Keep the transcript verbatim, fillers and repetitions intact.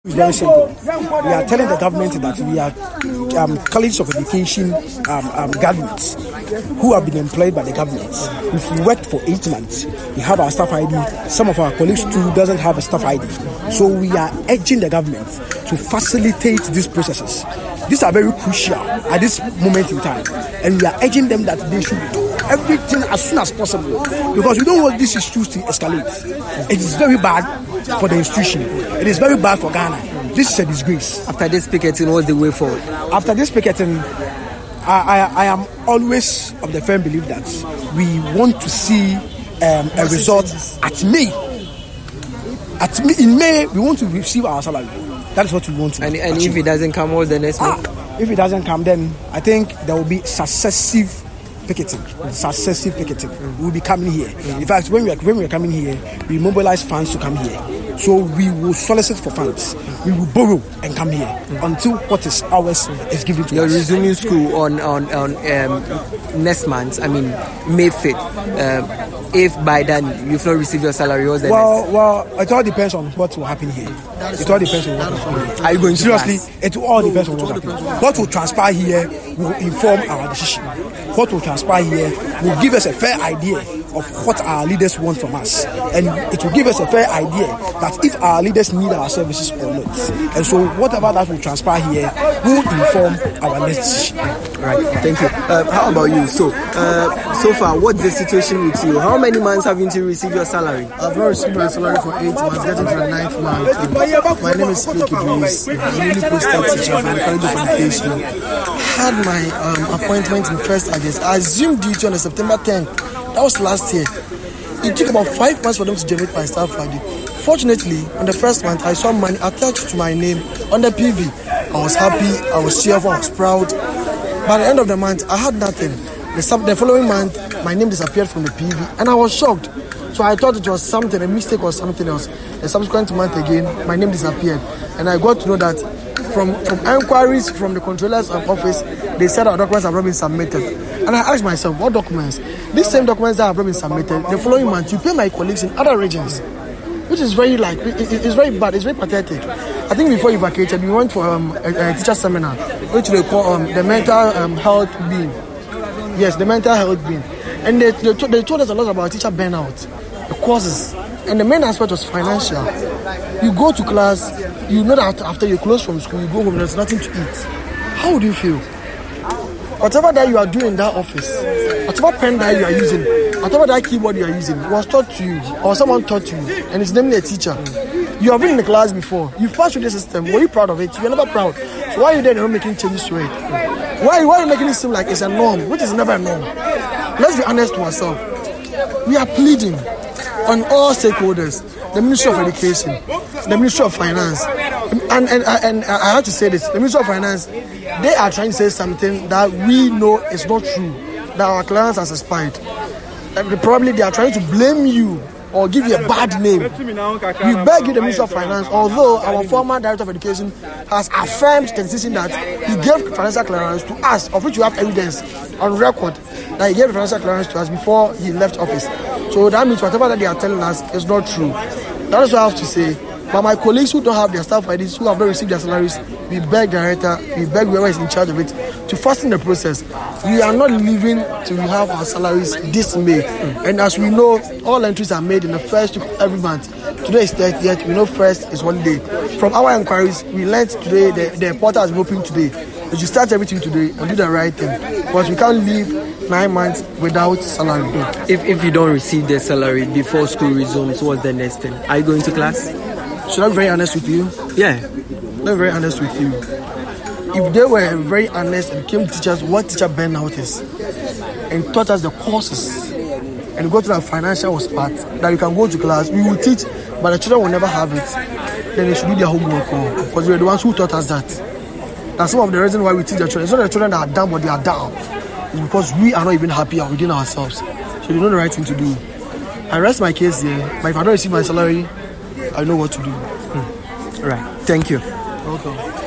It's very simple. We are telling the government that we are um, colleges of education um, um, graduates who have been employed by the government. If we worked for eight months, we have our staff I D. Some of our colleagues too doesn't have a staff I D. So we are urging the government to facilitate these processes. These are very crucial at this moment in time, and we are urging them that they should do everything as soon as possible, because we don't want these issues to escalate. It is very bad for the institution. It is very bad for Ghana. This is a disgrace. After this picketing, what's the way forward? After this picketing, I, I, I am always of the firm belief that we want to see um, a result at May. At May, in May, we want to receive our salary. That is what we want to. And, and if it doesn't come, what's the next ah, move? If it doesn't come, then I think there will be successive picketing. Successive picketing. Mm. We will be coming here. Mm. In fact, when we are when we are coming here, we mobilize funds to come here. So we will solicit for funds. We will borrow and come here mm. until what is ours is given to You're us. You're resuming school on on on um, next month. I mean May fifth. Um, if by then you've not received your salary, what's the well, next? Well, it all depends on what will happen here. It all depends on what will happen here. Are you going to seriously? class? It all depends on what will happen. What will transpire here will inform our decision. What will transpire here will give us a fair idea of what our leaders want from us, and it will give us a fair idea that if our leaders need our services or not. And so whatever that will transpire here will inform our next decision. Right, thank you. Uh, how about you? So, uh, so far, what's the situation with you? How many months haven't you received your salary? I've not received my salary for eight months, getting to the ninth month. My name is Nick Idris. I'm a newly posted teacher from the College of Education. I had my um, appointment in first August. I assumed duty on the September tenth. That was last year. It took about five months for them to generate my staff I D. Fortunately, on the first month, I saw money attached to my name on the P V. I was happy, I was cheerful, I was proud. By the end of the month, I had nothing. The, sub- the following month, my name disappeared from the P V, and I was shocked. So I thought it was something, a mistake or something else. The subsequent month again, my name disappeared, and I got to know that from, from inquiries from the controller's office, they said our documents have not been submitted. And I asked myself, what documents? These same documents that have not been submitted, the following month, you pay my colleagues in other regions, which is very like, it, it's very bad, it's very pathetic. I think before you vacated, we went for um, a, a teacher seminar, which they call um, the mental um, health beam. Yes, the mental health beam. And they, they, they told us a lot about teacher burnout, the causes. And the main aspect was financial. You go to class, you know that after you close from school, you go home, there's nothing to eat. How do you feel? Whatever that you are doing in that office, whatever pen that you are using, whatever that keyboard you are using, was taught to you, or someone taught you, and it's namely a teacher. You have been in the class before, you passed through the system, were you proud of it? You were never proud. So why are you then not making changes to it? Why, why are you making it seem like it's a norm, which is never a norm? Let's be honest to ourselves. We are pleading on all stakeholders, the Ministry of Education, the Ministry of Finance, and, and, and I have to say this, the Ministry of Finance, they are trying to say something that we know is not true, that our clients has expired. And probably they are trying to blame you or give you a bad name. We beg you, the Ministry of Finance, although our former Director of Education has affirmed the decision that he gave financial clearance to us, of which you have evidence on record, that he gave financial clearance to us before he left office. So that means whatever that they are telling us is not true. That is what I have to say. But my colleagues who don't have their staff I Ds, who have not received their salaries, we beg the director, we beg whoever is in charge of it to fasten the process. We are not leaving till we have our salaries this May. Mm. And as we know, all entries are made in the first week of every month. Today is thirtieth, we know first is holiday. From our inquiries, we learned today the, the portal is open today. We should start everything today and do the right thing. Because we can't leave nine months without salary. Mm. If, if you don't receive the salary before school resumes, what's the next thing? Are you going to class? Should I be very honest with you? Yeah. Let me be very honest with you. If they were very honest and came to teach us what teacher burnout is and taught us the courses and go to the financial part that you can go to class, we will teach, but the children will never have it. Then they should do their homework because we are the ones who taught us that. That's some of the reasons why we teach the children. It's not the children that are down, but they are down. It's because we are not even happy within ourselves. So they know the right thing to do. I rest my case here, but if I don't receive my salary, I know what to do. Hmm. Right. Thank you. Welcome.